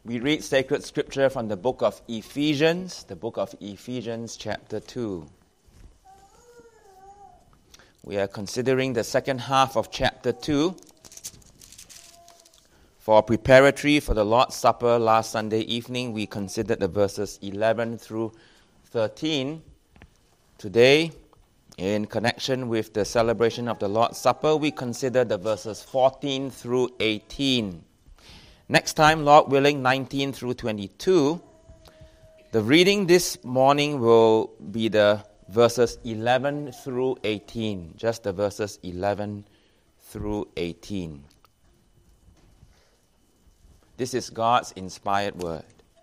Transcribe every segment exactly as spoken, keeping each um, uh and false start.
We read sacred scripture from the book of Ephesians, the book of Ephesians chapter two. We are considering the second half of chapter two. For preparatory for the Lord's Supper last Sunday evening, we considered the verses eleven through thirteen. Today, in connection with the celebration of the Lord's Supper, we consider the verses fourteen through eighteen. Next time, Lord willing, nineteen through twenty-two. The reading this morning will be the verses eleven through eighteen. Just the verses eleven through eighteen. This is God's inspired word.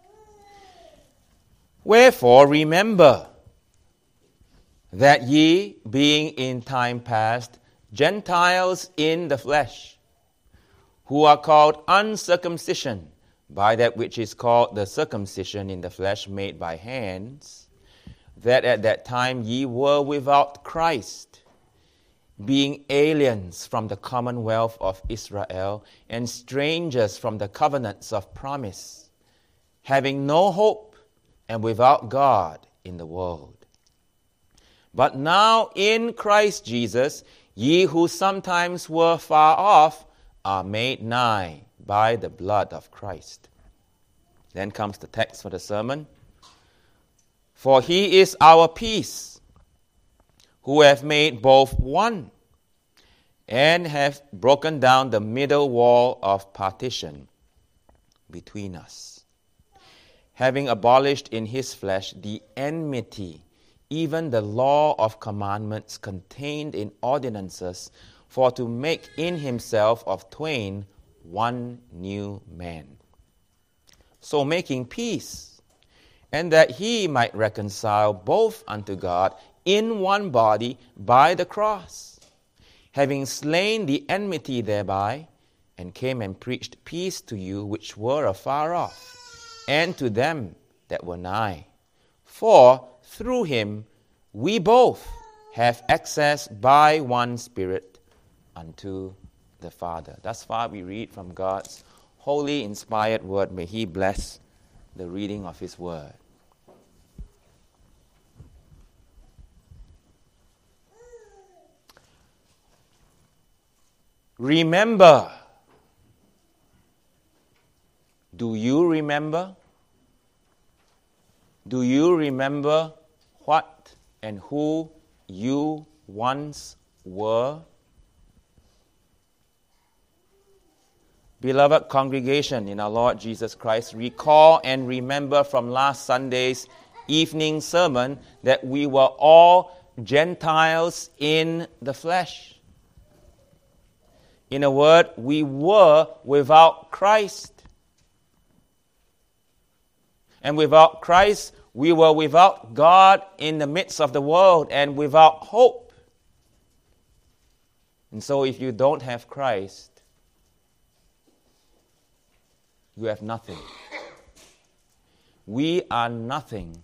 Wherefore remember that ye, being in time past Gentiles in the flesh, who are called uncircumcision by that which is called the circumcision in the flesh made by hands, that at that time ye were without Christ, being aliens from the commonwealth of Israel and strangers from the covenants of promise, having no hope and without God in the world. But now in Christ Jesus, ye who sometimes were far off are made nigh by the blood of Christ. Then comes the text for the sermon. For he is our peace, who have made both one, and have broken down the middle wall of partition between us, having abolished in his flesh the enmity, even the law of commandments contained in ordinances, for to make in himself of twain one new man, so making peace, and that he might reconcile both unto God in one body by the cross, having slain the enmity thereby, and came and preached peace to you which were afar off, and to them that were nigh. For through him we both have access by one Spirit unto the Father. Thus far we read from God's holy inspired word. May he bless the reading of his word. Remember. Do you remember? Do you remember what and who you once were? Beloved congregation in our Lord Jesus Christ, recall and remember from last Sunday's evening sermon that we were all Gentiles in the flesh. In a word, we were without Christ. And without Christ, we were without God in the midst of the world and without hope. And so if you don't have Christ, you have nothing. We are nothing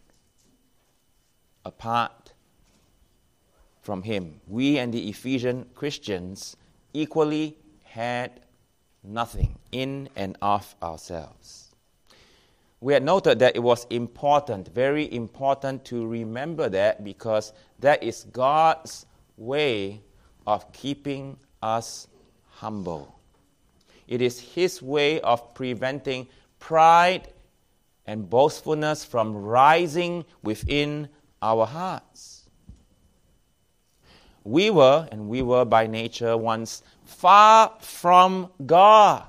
apart from him. We and the Ephesian Christians equally had nothing in and of ourselves. We had noted that it was important, very important to remember that, because that is God's way of keeping us humble. It is his way of preventing pride and boastfulness from rising within our hearts. We were, and we were by nature once, far from God,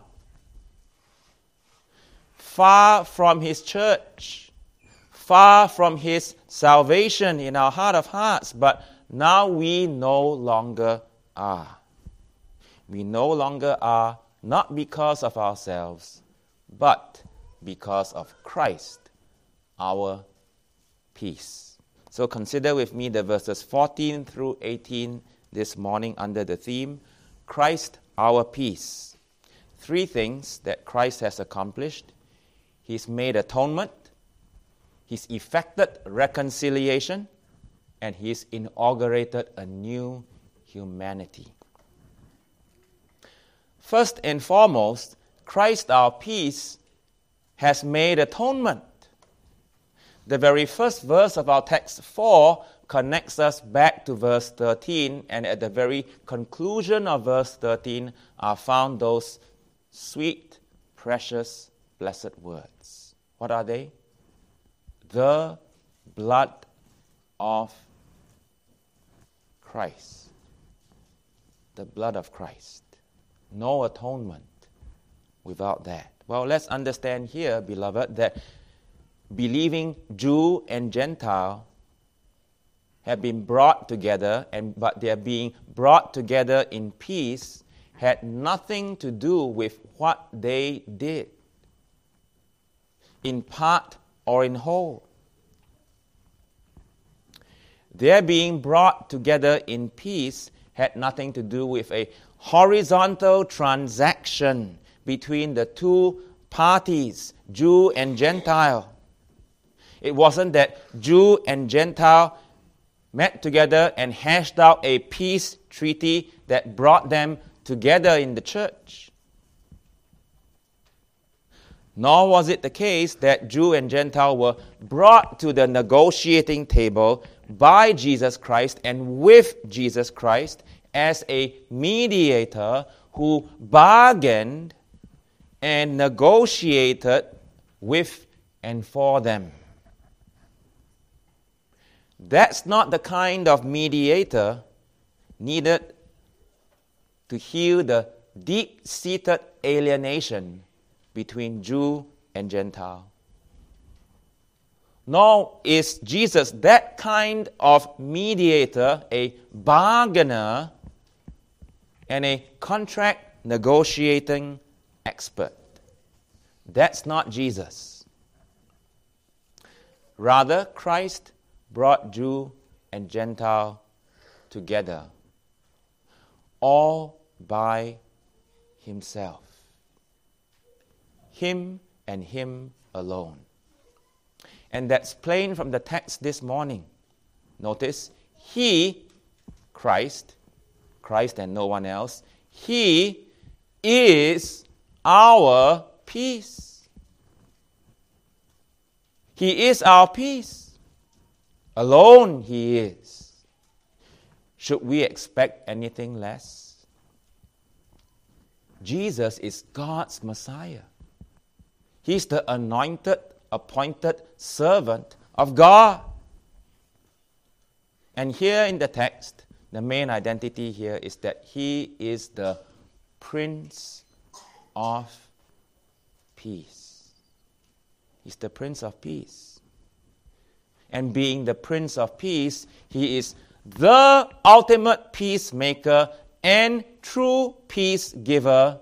far from his church, far from his salvation in our heart of hearts, but now we no longer are. We no longer are, not because of ourselves, but because of Christ, our peace. So consider with me the verses fourteen through eighteen this morning under the theme, Christ, our peace. Three things that Christ has accomplished. He's made atonement, he's effected reconciliation, and he's inaugurated a new humanity. First and foremost, Christ, our peace, has made atonement. The very first verse of our text four connects us back to verse thirteen, and at the very conclusion of verse thirteen are found those sweet, precious, blessed words. What are they? The blood of Christ. The blood of Christ. No atonement without that. Well, let's understand here, beloved, that believing Jew and Gentile have been brought together, and but they are being brought together in peace had nothing to do with what they did, in part or in whole. Their being brought together in peace had nothing to do with a horizontal transaction between the two parties, Jew and Gentile. It wasn't that Jew and Gentile met together and hashed out a peace treaty that brought them together in the church. Nor was it the case that Jew and Gentile were brought to the negotiating table by Jesus Christ and with Jesus Christ as a mediator who bargained and negotiated with and for them. That's not the kind of mediator needed to heal the deep-seated alienation between Jew and Gentile. Nor is Jesus that kind of mediator, a bargainer, and a contract negotiating expert. That's not Jesus. Rather, Christ brought Jew and Gentile together, all by himself. Him and him alone. And that's plain from the text this morning. Notice, he, Christ, Christ and no one else, he is our peace. He is our peace. Alone he is. Should we expect anything less? Jesus is God's Messiah. He's the anointed, appointed servant of God. And here in the text, the main identity here is that he is the Prince of Peace. He's the Prince of Peace. And being the Prince of Peace, he is the ultimate peacemaker and true peace giver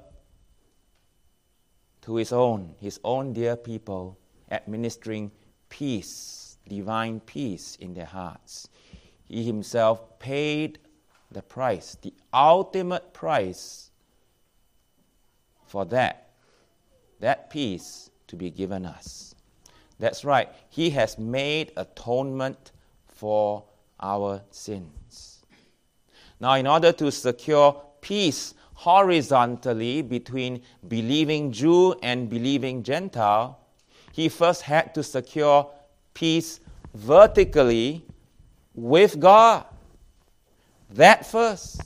to his own, his own dear people, administering peace, divine peace in their hearts. He himself paid the price, the ultimate price for that, that peace to be given us. That's right, he has made atonement for our sins. Now, in order to secure peace horizontally between believing Jew and believing Gentile, he first had to secure peace vertically with God. That first.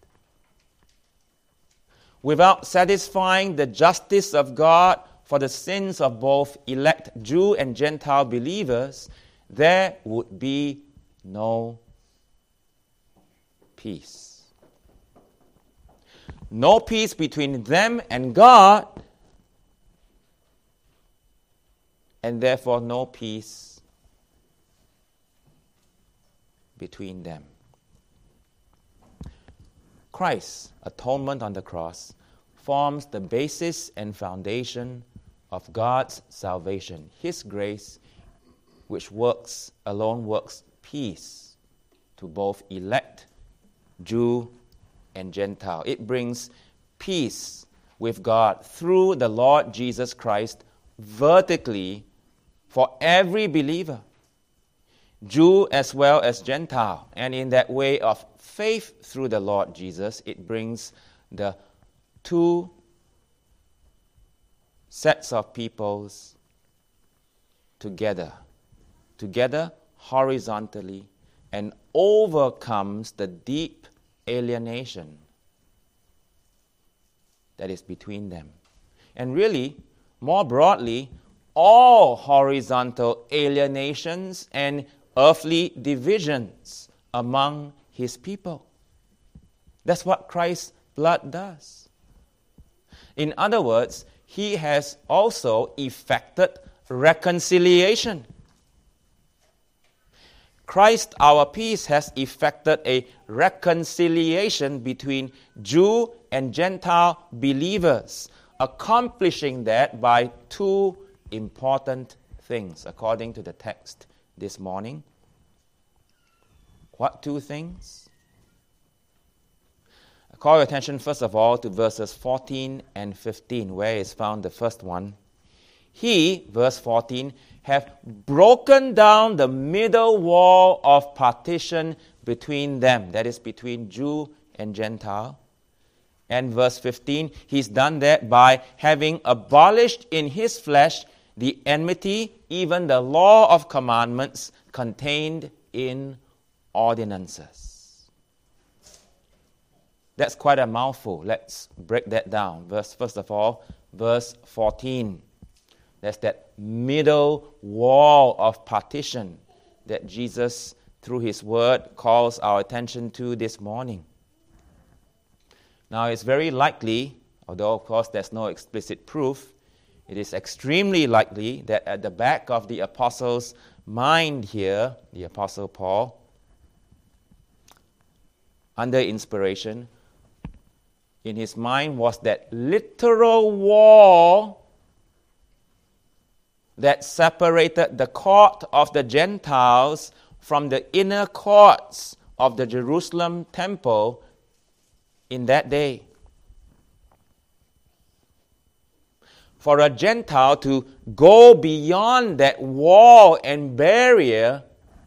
Without satisfying the justice of God for the sins of both elect Jew and Gentile believers, there would be no peace. No peace between them and God, and therefore no peace between them. Christ's atonement on the cross forms the basis and foundation of God's salvation, his grace, which works, alone works peace to both elect Jew and Gentile. It brings peace with God through the Lord Jesus Christ vertically for every believer, Jew as well as Gentile. And in that way of faith through the Lord Jesus, it brings the two sets of peoples together, together horizontally, and overcomes the deep alienation that is between them. And really, more broadly, all horizontal alienations and earthly divisions among his people. That's what Christ's blood does. In other words, he has also effected reconciliation. Christ, our peace, has effected a reconciliation between Jew and Gentile believers, accomplishing that by two important things, according to the text this morning. What two things? I call your attention first of all to verses fourteen and fifteen, where is found the first one. He, verse fourteen, have broken down the middle wall of partition between them, that is between Jew and Gentile. And verse fifteen, he's done that by having abolished in his flesh the enmity, even the law of commandments contained in ordinances. That's quite a mouthful. Let's break that down. Verse, first of all, verse fourteen. That's that middle wall of partition that Jesus, through his word, calls our attention to this morning. Now, it's very likely, although of course there's no explicit proof, it is extremely likely that at the back of the apostle's mind here, the apostle Paul, under inspiration, in his mind was that literal wall that separated the court of the Gentiles from the inner courts of the Jerusalem temple in that day. For a Gentile to go beyond that wall and barrier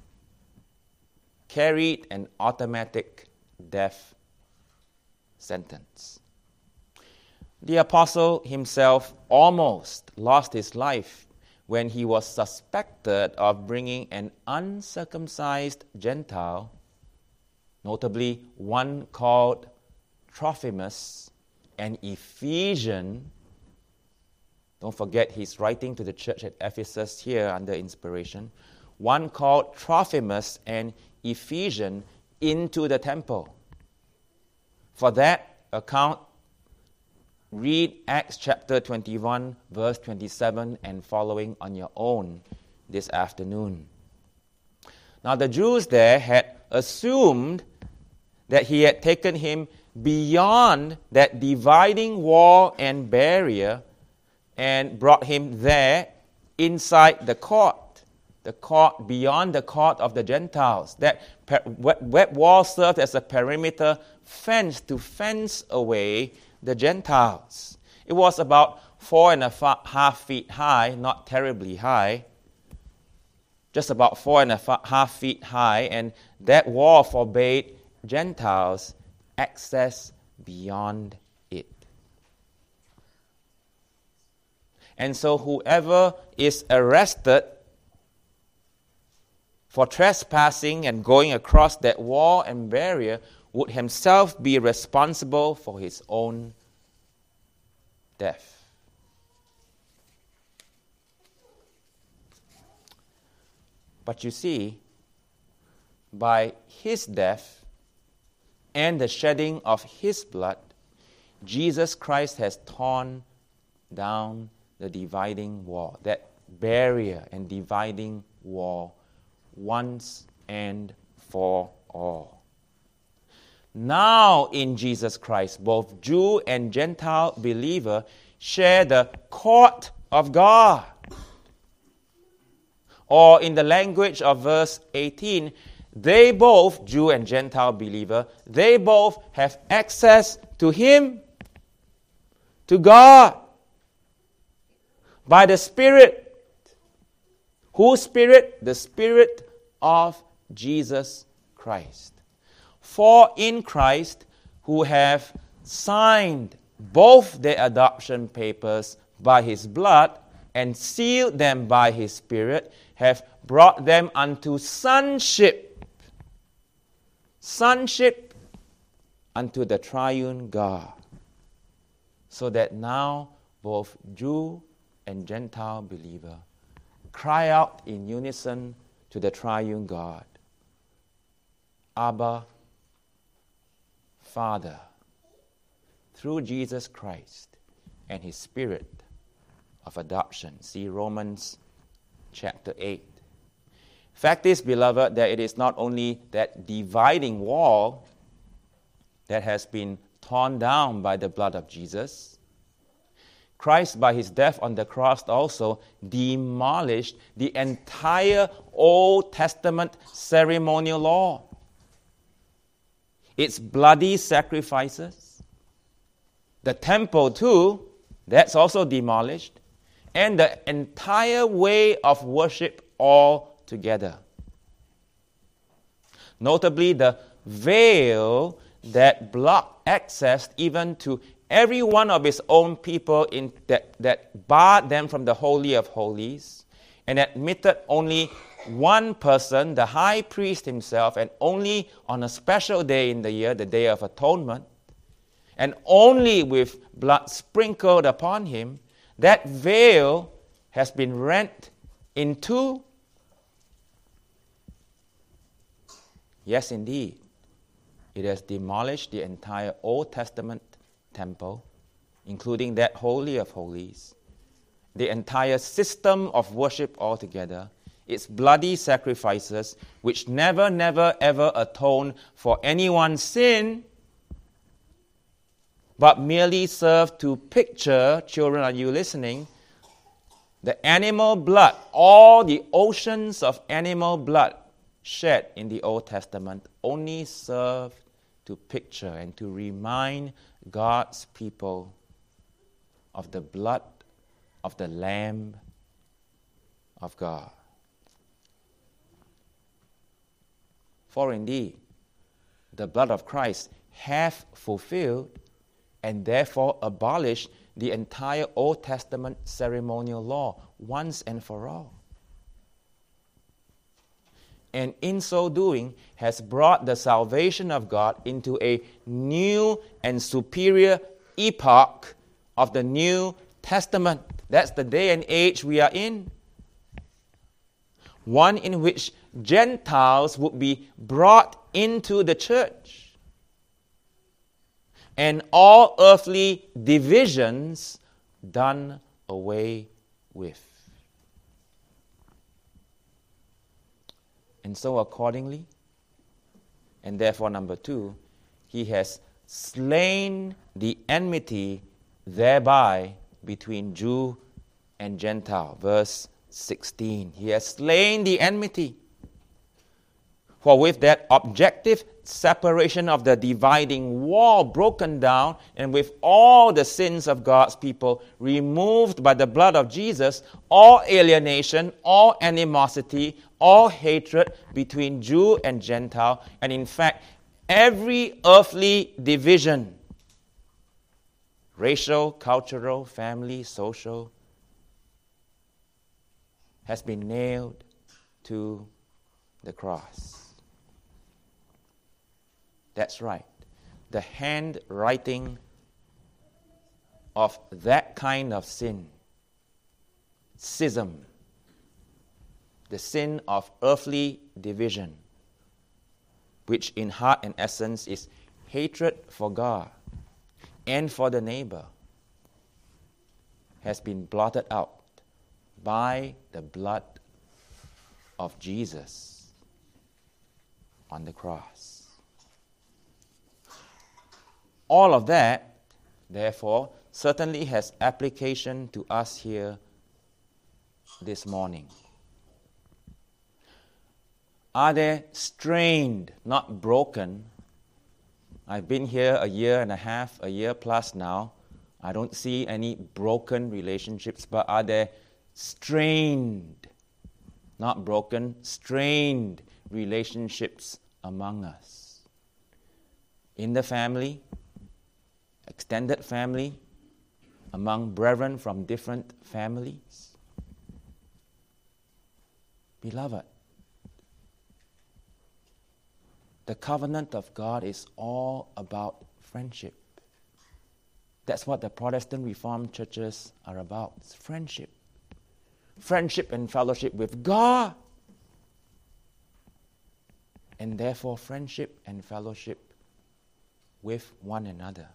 carried an automatic death sentence. The apostle himself almost lost his life when he was suspected of bringing an uncircumcised Gentile, notably one called Trophimus, an Ephesian. Don't forget, he's writing to the church at Ephesus here under inspiration. One called Trophimus, an Ephesian, into the temple. For that account, read Acts chapter twenty-one, verse twenty-seven and following on your own this afternoon. Now, the Jews there had assumed that he had taken him beyond that dividing wall and barrier and brought him there inside the court, the court beyond the court of the Gentiles. That per- web wall served as a perimeter fence to fence away the Gentiles. It was about four and a fa- half feet high, not terribly high, just about four and a fa- half feet high, and that wall forbade Gentiles access beyond it. And so whoever is arrested for trespassing and going across that wall and barrier would himself be responsible for his own death. But you see, by his death and the shedding of his blood, Jesus Christ has torn down the dividing wall, that barrier and dividing wall, once and for all. Now in Jesus Christ, both Jew and Gentile believer share the court of God. Or in the language of verse eighteen, they both, Jew and Gentile believer, they both have access to Him, to God, by the Spirit. Whose Spirit? The Spirit of Jesus Christ. For in Christ, who have signed both their adoption papers by His blood, and sealed them by his Spirit, have brought them unto sonship. Sonship unto the triune God. So that now both Jew and Gentile believer cry out in unison to the triune God, Abba, Father, through Jesus Christ and his Spirit of adoption. See Romans chapter eight. Fact is, beloved, that it is not only that dividing wall that has been torn down by the blood of Jesus. Christ, by his death on the cross, also demolished the entire Old Testament ceremonial law. Its bloody sacrifices. The temple, too, that's also demolished. And the entire way of worship altogether. Notably, the veil that blocked access even to every one of his own people in that, that barred them from the Holy of Holies and admitted only one person, the high priest himself, and only on a special day in the year, the Day of Atonement, and only with blood sprinkled upon him, that veil has been rent in two. Yes, indeed. It has demolished the entire Old Testament temple, including that Holy of Holies, the entire system of worship altogether, its bloody sacrifices, which never, never, ever atoned for anyone's sin, but merely served to picture, children, are you listening? The animal blood, all the oceans of animal blood shed in the Old Testament only served to picture and to remind God's people of the blood of the Lamb of God. For indeed, the blood of Christ hath fulfilled and therefore abolished the entire Old Testament ceremonial law once and for all. And in so doing has brought the salvation of God into a new and superior epoch of the New Testament. That's the day and age we are in. One in which Gentiles would be brought into the church. And all earthly divisions done away with. And so accordingly, and therefore number two, he has slain the enmity thereby between Jew and Gentile. Verse sixteen. He has slain the enmity. For with that objective separation of the dividing wall broken down, and with all the sins of God's people removed by the blood of Jesus, all alienation, all animosity, all hatred between Jew and Gentile, and in fact, every earthly division, racial, cultural, family, social, has been nailed to the cross. That's right. The handwriting of that kind of sin, schism, the sin of earthly division, which in heart and essence is hatred for God and for the neighbor, has been blotted out by the blood of Jesus on the cross. All of that, therefore, certainly has application to us here this morning. Are they strained, not broken? I've been here a year and a half, a year plus now. I don't see any broken relationships, but are there strained, not broken, strained relationships among us? In the family, extended family, among brethren from different families. Beloved, the covenant of God is all about friendship. That's what the Protestant Reformed churches are about. It's friendship. Friendship and fellowship with God. And therefore friendship and fellowship with one another.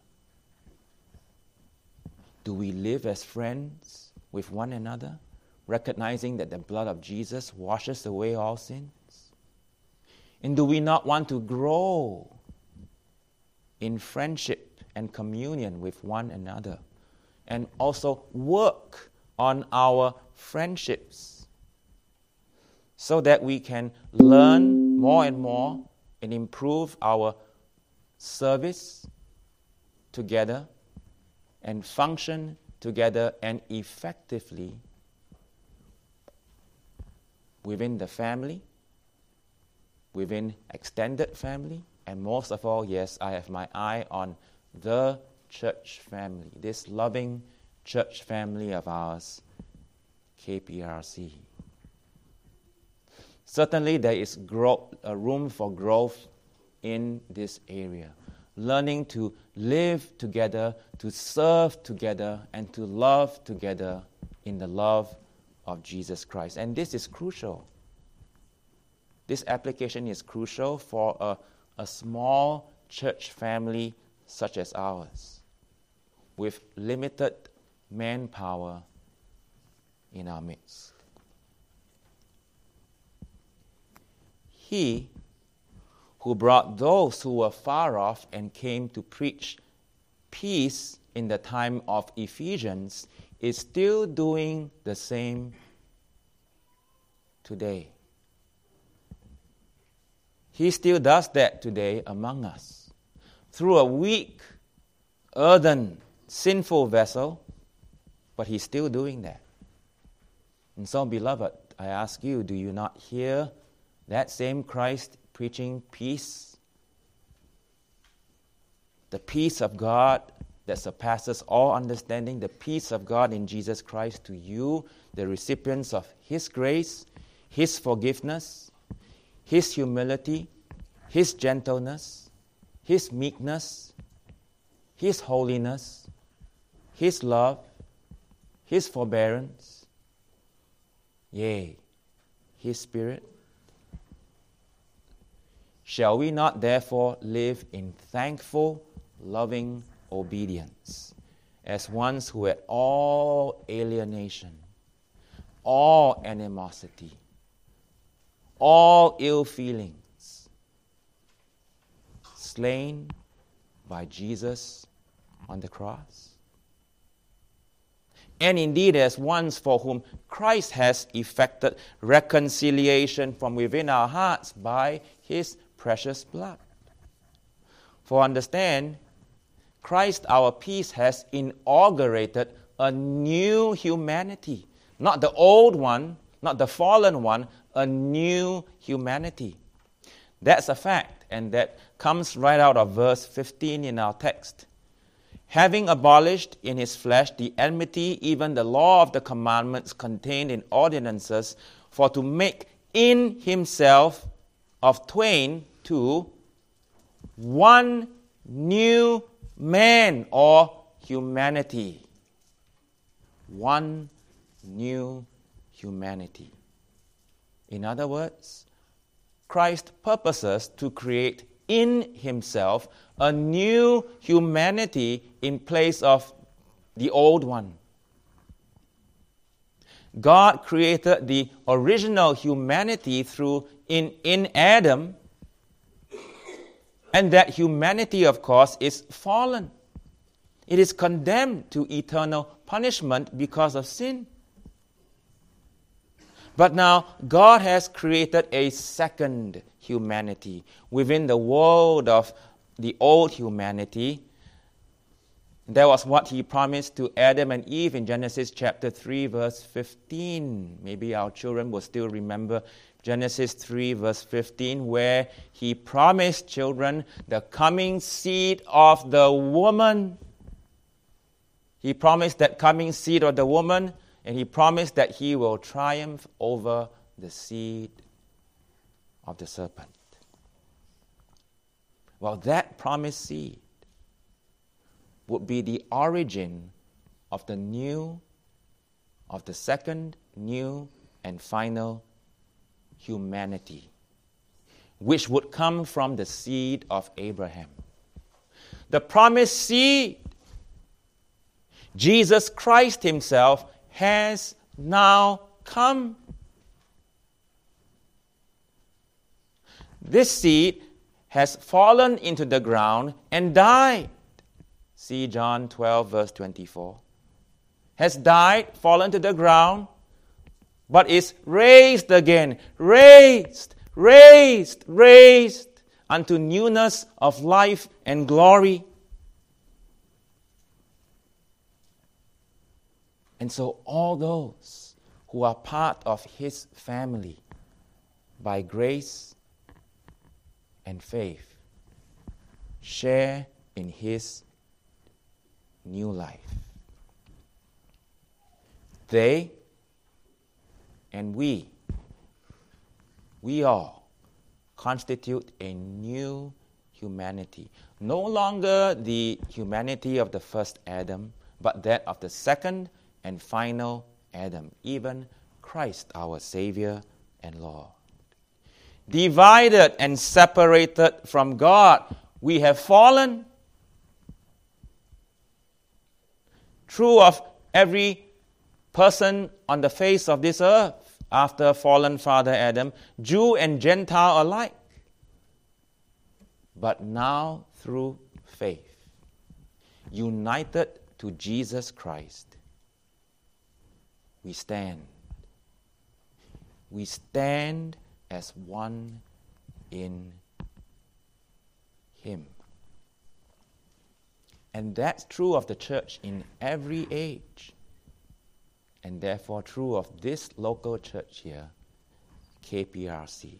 Do we live as friends with one another, recognizing that the blood of Jesus washes away all sins? And do we not want to grow in friendship and communion with one another, and also work on our friendships so that we can learn more and more and improve our service together and function together and effectively within the family, within extended family, and most of all, yes, I have my eye on the church family, this loving church family of ours, K P R C. Certainly there is grow, a room for growth in this area. Learning to live together, to serve together, and to love together in the love of Jesus Christ. And this is crucial. This application is crucial for a, a small church family such as ours, with limited manpower in our midst. He who brought those who were far off and came to preach peace in the time of Ephesians is still doing the same today. He still does that today among us. Through a weak, earthen, sinful vessel, but he's still doing that. And so, beloved, I ask you, do you not hear that same Christ preaching peace? The peace of God that surpasses all understanding, the peace of God in Jesus Christ to you, the recipients of His grace, His forgiveness, His humility, His gentleness, His meekness, His holiness, His love, His forbearance, yea, His Spirit. Shall we not therefore live in thankful, loving obedience, as ones who had all alienation, all animosity, all ill feelings, slain by Jesus on the cross? And indeed as ones for whom Christ has effected reconciliation from within our hearts by His precious blood. For understand, Christ our peace has inaugurated a new humanity. Not the old one, not the fallen one, a new humanity. That's a fact, and that comes right out of verse fifteen in our text. Having abolished in his flesh the enmity, even the law of the commandments contained in ordinances, for to make in himself of twain two one new man or humanity. One new humanity. In other words, Christ purposes to create in himself a new humanity in place of the old one. God created the original humanity through in, in Adam, and that humanity, of course, is fallen. It is condemned to eternal punishment because of sin. But now, God has created a second humanity within the world of the old humanity. That was what He promised to Adam and Eve in Genesis chapter three, verse fifteen. Maybe our children will still remember Genesis three, verse fifteen, where He promised children the coming seed of the woman. He promised that coming seed of the woman, and He promised that He will triumph over the seed of the serpent. Well, that promised seed would be the origin of the new, of the second, new, and final humanity, which would come from the seed of Abraham. The promised seed, Jesus Christ himself, has now come. This seed has fallen into the ground and died. See John twelve, verse twenty-four. Has died, fallen to the ground, but is raised again, raised, raised, raised unto newness of life and glory. And so all those who are part of his family by grace and faith share in his new life. They and we, we all constitute a new humanity. No longer the humanity of the first Adam, but that of the second and final Adam, even Christ our Savior and Lord. Divided and separated from God, we have fallen. True of every person on the face of this earth after fallen Father Adam, Jew and Gentile alike. But now through faith, united to Jesus Christ, we stand. We stand as one in him. And that's true of the church in every age. And therefore true of this local church here, K P R C.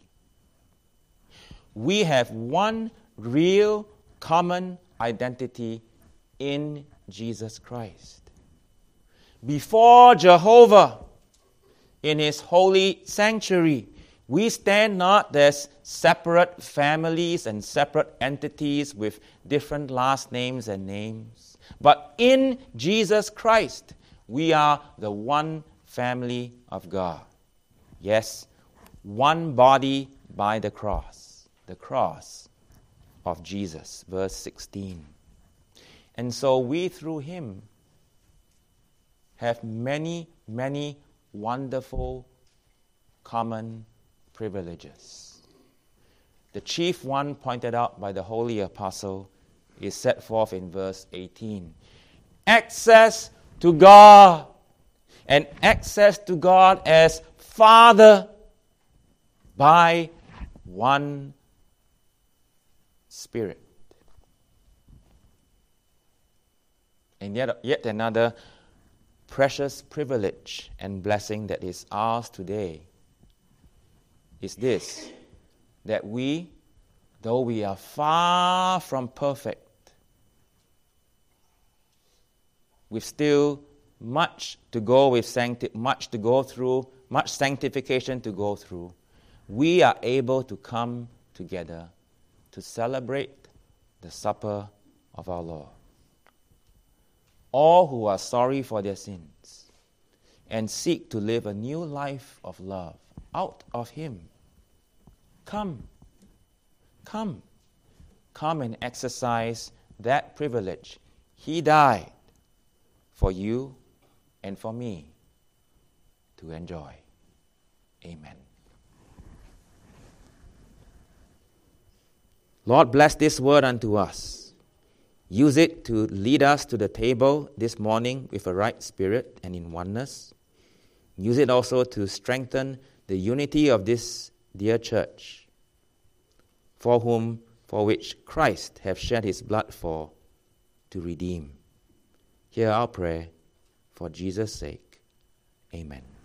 We have one real common identity in Jesus Christ. Before Jehovah, in his holy sanctuary, we stand not as separate families and separate entities with different last names and names, but in Jesus Christ, we are the one family of God. Yes, one body by the cross, the cross of Jesus, verse sixteen. And so we through him have many, many wonderful common privileges. The chief one pointed out by the Holy Apostle is set forth in verse eighteen. Access to God, and access to God as Father by one Spirit. And yet, yet another precious privilege and blessing that is ours today is this, that we, though we are far from perfect, we've still much to go with sancti- much to go through, much sanctification to go through. We are able to come together to celebrate the supper of our Lord. All who are sorry for their sins and seek to live a new life of love out of him, come, come, come and exercise that privilege. He died for you and for me to enjoy. Amen. Lord, bless this word unto us. Use it to lead us to the table this morning with a right spirit and in oneness. Use it also to strengthen the unity of this dear church, for whom, for which Christ hath shed his blood for, to redeem. Hear our prayer for Jesus' sake. Amen.